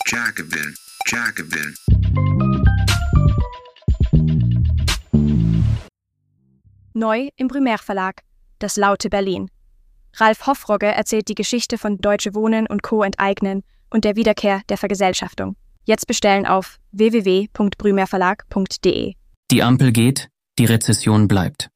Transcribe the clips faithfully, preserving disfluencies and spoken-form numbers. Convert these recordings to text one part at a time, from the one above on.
Jacobin, Jacobin. Neu im Primärverlag, das laute Berlin. Ralf Hoffrogge erzählt die Geschichte von Deutsche Wohnen und Co. enteignen und der Wiederkehr der Vergesellschaftung. Jetzt bestellen auf w w w punkt brümerverlag punkt d e. Die Ampel geht, die Rezession bleibt.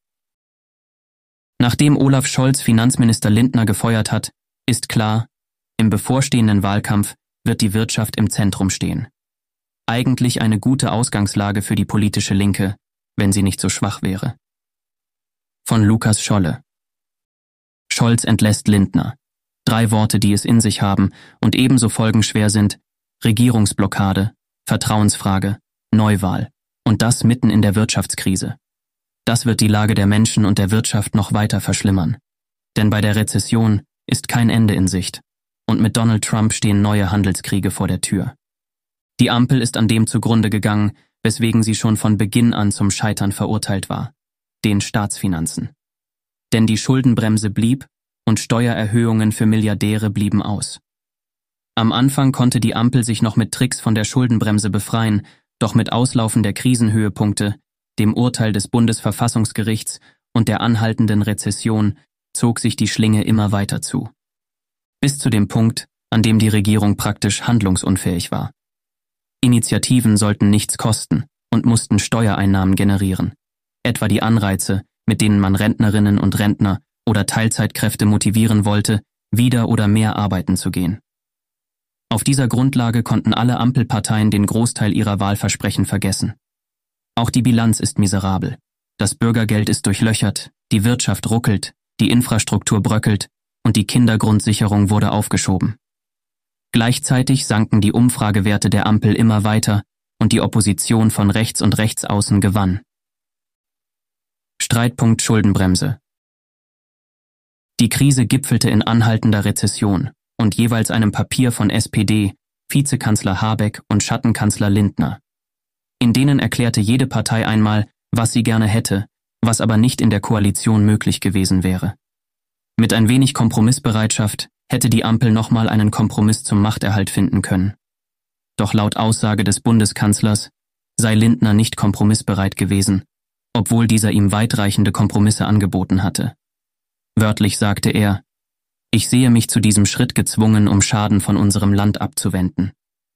Nachdem Olaf Scholz Finanzminister Lindner gefeuert hat, ist klar, im bevorstehenden Wahlkampf wird die Wirtschaft im Zentrum stehen. Eigentlich eine gute Ausgangslage für die politische Linke, wenn sie nicht so schwach wäre. Von Lukas Scholle. Scholz entlässt Lindner. Drei Worte, die es in sich haben und ebenso folgenschwer sind: Regierungsblockade, Vertrauensfrage, Neuwahl. Und das mitten in der Wirtschaftskrise. Das wird die Lage der Menschen und der Wirtschaft noch weiter verschlimmern. Denn bei der Rezession ist kein Ende in Sicht. Und mit Donald Trump stehen neue Handelskriege vor der Tür. Die Ampel ist an dem zugrunde gegangen, weswegen sie schon von Beginn an zum Scheitern verurteilt war: den Staatsfinanzen. Denn die Schuldenbremse blieb und Steuererhöhungen für Milliardäre blieben aus. Am Anfang konnte die Ampel sich noch mit Tricks von der Schuldenbremse befreien, doch mit Auslaufen der Krisenhöhepunkte, dem Urteil des Bundesverfassungsgerichts und der anhaltenden Rezession zog sich die Schlinge immer weiter zu. Bis zu dem Punkt, an dem die Regierung praktisch handlungsunfähig war. Initiativen sollten nichts kosten und mussten Steuereinnahmen generieren. Etwa die Anreize, mit denen man Rentnerinnen und Rentner oder Teilzeitkräfte motivieren wollte, wieder oder mehr arbeiten zu gehen. Auf dieser Grundlage konnten alle Ampelparteien den Großteil ihrer Wahlversprechen vergessen. Auch die Bilanz ist miserabel. Das Bürgergeld ist durchlöchert, die Wirtschaft ruckelt, die Infrastruktur bröckelt und die Kindergrundsicherung wurde aufgeschoben. Gleichzeitig sanken die Umfragewerte der Ampel immer weiter und die Opposition von rechts und rechtsaußen gewann. Streitpunkt Schuldenbremse. Die Krise gipfelte in anhaltender Rezession und jeweils einem Papier von S P D, Vizekanzler Habeck und Schattenkanzler Lindner. In denen erklärte jede Partei einmal, was sie gerne hätte, was aber nicht in der Koalition möglich gewesen wäre. Mit ein wenig Kompromissbereitschaft hätte die Ampel nochmal einen Kompromiss zum Machterhalt finden können. Doch laut Aussage des Bundeskanzlers sei Lindner nicht kompromissbereit gewesen, obwohl dieser ihm weitreichende Kompromisse angeboten hatte. Wörtlich sagte er: Ich sehe mich zu diesem Schritt gezwungen, um Schaden von unserem Land abzuwenden.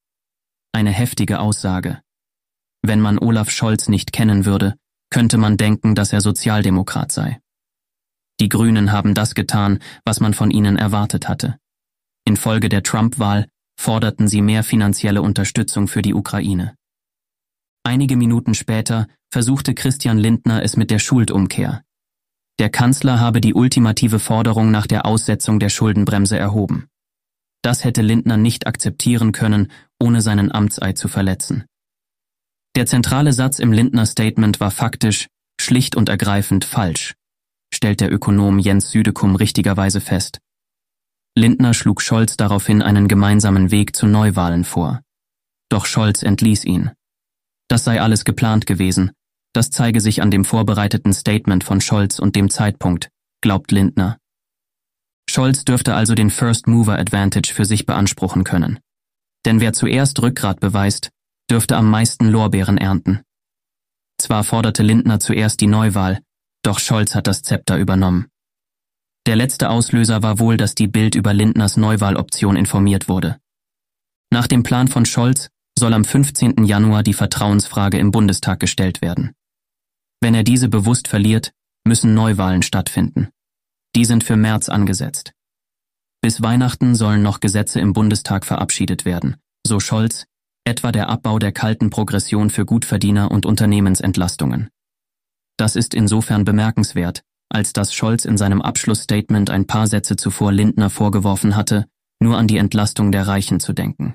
Eine heftige Aussage. Wenn man Olaf Scholz nicht kennen würde, könnte man denken, dass er Sozialdemokrat sei. Die Grünen haben das getan, was man von ihnen erwartet hatte. Infolge der Trump-Wahl forderten sie mehr finanzielle Unterstützung für die Ukraine. Einige Minuten später versuchte Christian Lindner es mit der Schuldumkehr. Der Kanzler habe die ultimative Forderung nach der Aussetzung der Schuldenbremse erhoben. Das hätte Lindner nicht akzeptieren können, ohne seinen Amtseid zu verletzen. Der zentrale Satz im Lindner-Statement war faktisch, schlicht und ergreifend falsch, stellt der Ökonom Jens Südekum richtigerweise fest. Lindner schlug Scholz daraufhin einen gemeinsamen Weg zu Neuwahlen vor. Doch Scholz entließ ihn. Das sei alles geplant gewesen. Das zeige sich an dem vorbereiteten Statement von Scholz und dem Zeitpunkt, glaubt Lindner. Scholz dürfte also den First Mover Advantage für sich beanspruchen können. Denn wer zuerst Rückgrat beweist, dürfte am meisten Lorbeeren ernten. Zwar forderte Lindner zuerst die Neuwahl, doch Scholz hat das Zepter übernommen. Der letzte Auslöser war wohl, dass die Bild über Lindners Neuwahloption informiert wurde. Nach dem Plan von Scholz soll am fünfzehnten Januar die Vertrauensfrage im Bundestag gestellt werden. Wenn er diese bewusst verliert, müssen Neuwahlen stattfinden. Die sind für März angesetzt. Bis Weihnachten sollen noch Gesetze im Bundestag verabschiedet werden, so Scholz, etwa der Abbau der kalten Progression für Gutverdiener und Unternehmensentlastungen. Das ist insofern bemerkenswert, als dass Scholz in seinem Abschlussstatement ein paar Sätze zuvor Lindner vorgeworfen hatte, nur an die Entlastung der Reichen zu denken.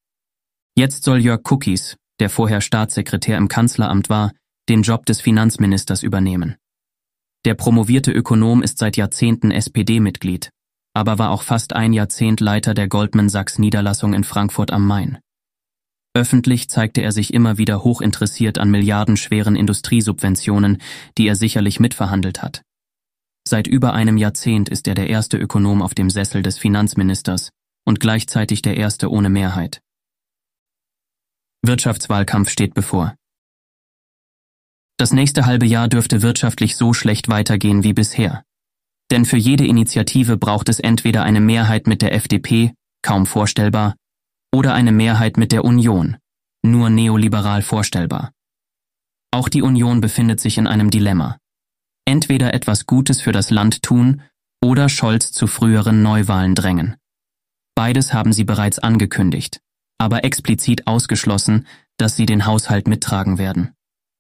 Jetzt soll Jörg Kukies, der vorher Staatssekretär im Kanzleramt war, den Job des Finanzministers übernehmen. Der promovierte Ökonom ist seit Jahrzehnten S P D-Mitglied, aber war auch fast ein Jahrzehnt Leiter der Goldman Sachs-Niederlassung in Frankfurt am Main. Öffentlich zeigte er sich immer wieder hochinteressiert an milliardenschweren Industriesubventionen, die er sicherlich mitverhandelt hat. Seit über einem Jahrzehnt ist er der erste Ökonom auf dem Sessel des Finanzministers und gleichzeitig der erste ohne Mehrheit. Wirtschaftswahlkampf steht bevor. Das nächste halbe Jahr dürfte wirtschaftlich so schlecht weitergehen wie bisher. Denn für jede Initiative braucht es entweder eine Mehrheit mit der F D P, kaum vorstellbar, oder eine Mehrheit mit der Union, nur neoliberal vorstellbar. Auch die Union befindet sich in einem Dilemma. Entweder etwas Gutes für das Land tun oder Scholz zu früheren Neuwahlen drängen. Beides haben sie bereits angekündigt, aber explizit ausgeschlossen, dass sie den Haushalt mittragen werden.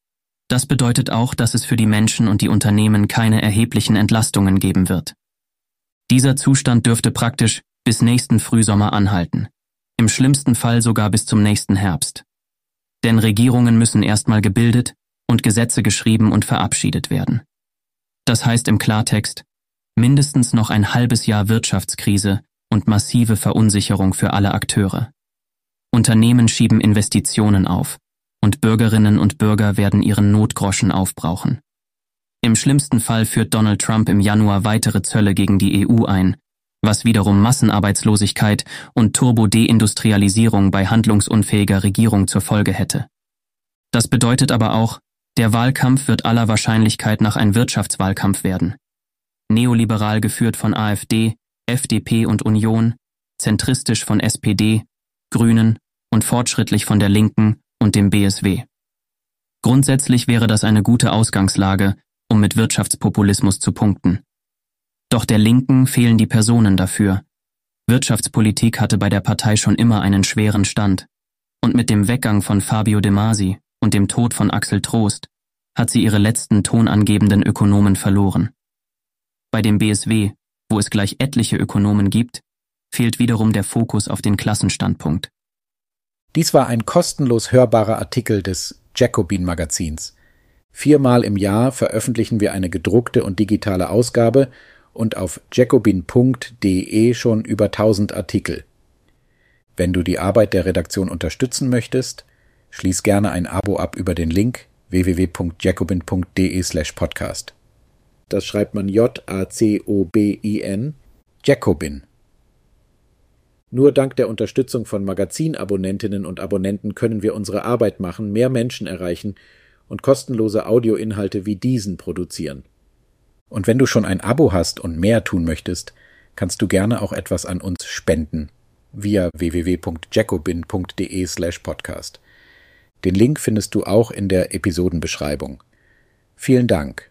Das bedeutet auch, dass es für die Menschen und die Unternehmen keine erheblichen Entlastungen geben wird. Dieser Zustand dürfte praktisch bis nächsten Frühsommer anhalten, im schlimmsten Fall sogar bis zum nächsten Herbst. Denn Regierungen müssen erstmal gebildet und Gesetze geschrieben und verabschiedet werden. Das heißt im Klartext, mindestens noch ein halbes Jahr Wirtschaftskrise und massive Verunsicherung für alle Akteure. Unternehmen schieben Investitionen auf und Bürgerinnen und Bürger werden ihren Notgroschen aufbrauchen. Im schlimmsten Fall führt Donald Trump im Januar weitere Zölle gegen die E U ein, was wiederum Massenarbeitslosigkeit und Turbo-Deindustrialisierung bei handlungsunfähiger Regierung zur Folge hätte. Das bedeutet aber auch, der Wahlkampf wird aller Wahrscheinlichkeit nach ein Wirtschaftswahlkampf werden. Neoliberal geführt von AfD, F D P und Union, zentristisch von S P D, Grünen und fortschrittlich von der Linken und dem B S W. Grundsätzlich wäre das eine gute Ausgangslage, um mit Wirtschaftspopulismus zu punkten. Doch der Linken fehlen die Personen dafür. Wirtschaftspolitik hatte bei der Partei schon immer einen schweren Stand. Und mit dem Weggang von Fabio De Masi und dem Tod von Axel Trost hat sie ihre letzten tonangebenden Ökonomen verloren. Bei dem B S W, wo es gleich etliche Ökonomen gibt, fehlt wiederum der Fokus auf den Klassenstandpunkt. Dies war ein kostenlos hörbarer Artikel des Jacobin-Magazins. Viermal im Jahr veröffentlichen wir eine gedruckte und digitale Ausgabe und auf jacobin punkt de schon über tausend Artikel. Wenn du die Arbeit der Redaktion unterstützen möchtest, schließ gerne ein Abo ab über den Link w w w punkt jacobin punkt de slash podcast. Das schreibt man J A C O B I N, Jacobin. Nur dank der Unterstützung von Magazinabonnentinnen und Abonnenten können wir unsere Arbeit machen, mehr Menschen erreichen und kostenlose Audioinhalte wie diesen produzieren. Und wenn du schon ein Abo hast und mehr tun möchtest, kannst du gerne auch etwas an uns spenden via w w w punkt jacobin punkt de slash podcast. Den Link findest du auch in der Episodenbeschreibung. Vielen Dank.